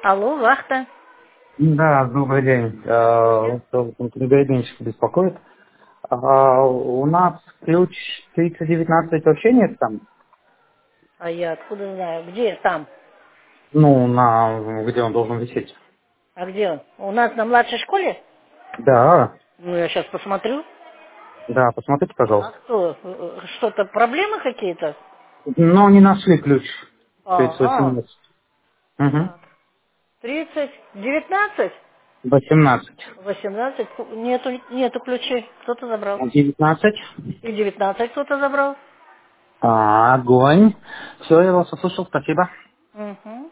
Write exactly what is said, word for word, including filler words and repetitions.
Алло, вахта. Да, добрый день. Э, Гайденчик беспокоит. А, у нас ключ тридцать девятнадцать вообще нет там? А я откуда знаю? Где там? Ну, на где он должен висеть? А где он? У нас на младшей школе? Да, Ну, я сейчас посмотрю. да, посмотрите, А пожалуйста. что? э, э, Что-то, проблемы какие-то? Но не нашли ключ. тридцать Ага. восемнадцать. Угу. Так. тридцать, девятнадцать? восемнадцать. восемнадцать? Нету, нету ключей. Кто-то забрал. девятнадцать. И девятнадцать кто-то забрал. А, огонь. Все, я вас услышал, спасибо. Угу.